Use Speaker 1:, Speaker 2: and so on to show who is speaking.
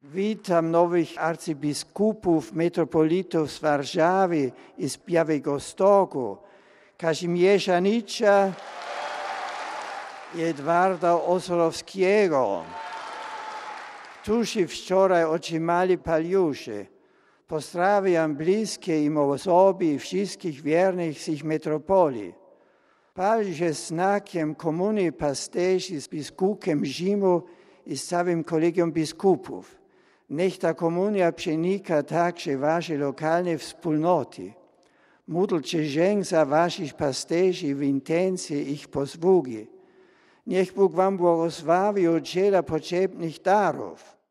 Speaker 1: Witam nowych arcybiskupów, metropolitów z Warszawy i z Białegostoku, Kazimierza Nicza i Edwarda Osorowskiego, którzy wczoraj otrzymali paliusze. Pozdrawiam bliskie im osoby i wszystkich wiernych z ich metropolii. Paliusz jest znakiem komunii pasterzy z biskupem Rzymu i z całym kolegium biskupów. Niech ta komunia przenika także wasze lokalne wspólnoty. Módlcie się za waszych pasterzy w intencji ich posługi. Niech Bóg wam błogosławi udziela potrzebnych darów.